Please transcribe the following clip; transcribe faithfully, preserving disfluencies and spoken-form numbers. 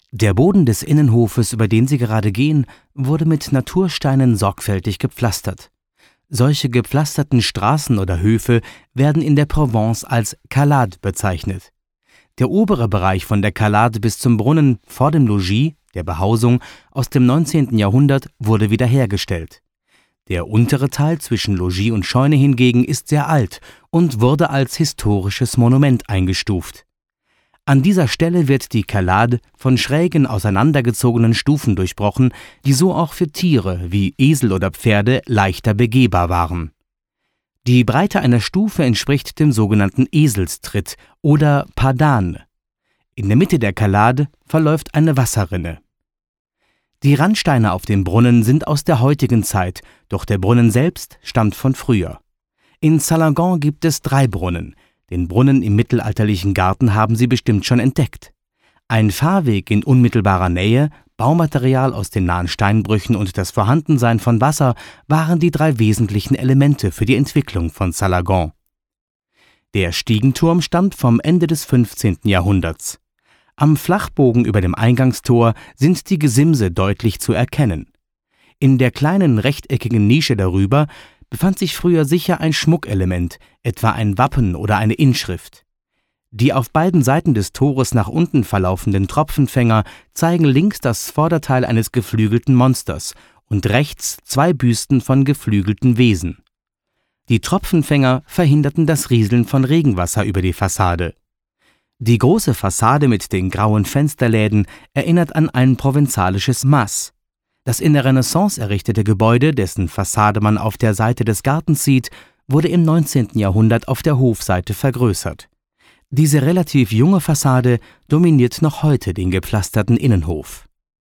Der Boden des Innenhofes, über den Sie gerade gehen, wurde mit Natursteinen sorgfältig gepflastert. Solche gepflasterten Straßen oder Höfe werden in der Provence als Calade bezeichnet. Der obere Bereich von der Calade bis zum Brunnen vor dem Logis, der Behausung, aus dem neunzehnten Jahrhundert wurde wiederhergestellt. Der untere Teil zwischen Logis und Scheune hingegen ist sehr alt und wurde als historisches Monument eingestuft. An dieser Stelle wird die Calade von schrägen, auseinandergezogenen Stufen durchbrochen, die so auch für Tiere wie Esel oder Pferde leichter begehbar waren. Die Breite einer Stufe entspricht dem sogenannten Eselstritt oder Padane. In der Mitte der Calade verläuft eine Wasserrinne. Die Randsteine auf dem Brunnen sind aus der heutigen Zeit, doch der Brunnen selbst stammt von früher. In Salangon gibt es drei Brunnen. Den Brunnen im mittelalterlichen Garten haben Sie bestimmt schon entdeckt. Ein Fahrweg in unmittelbarer Nähe, Baumaterial aus den nahen Steinbrüchen und das Vorhandensein von Wasser waren die drei wesentlichen Elemente für die Entwicklung von Salangon. Der Stiegenturm stammt vom Ende des fünfzehnten Jahrhunderts. Am Flachbogen über dem Eingangstor sind die Gesimse deutlich zu erkennen. In der kleinen rechteckigen Nische darüber befand sich früher sicher ein Schmuckelement, etwa ein Wappen oder eine Inschrift. Die auf beiden Seiten des Tores nach unten verlaufenden Tropfenfänger zeigen links das Vorderteil eines geflügelten Monsters und rechts zwei Büsten von geflügelten Wesen. Die Tropfenfänger verhinderten das Rieseln von Regenwasser über die Fassade. Die große Fassade mit den grauen Fensterläden erinnert an ein provenzalisches Mas. Das in der Renaissance errichtete Gebäude, dessen Fassade man auf der Seite des Gartens sieht, wurde im neunzehnten Jahrhundert auf der Hofseite vergrößert. Diese relativ junge Fassade dominiert noch heute den gepflasterten Innenhof.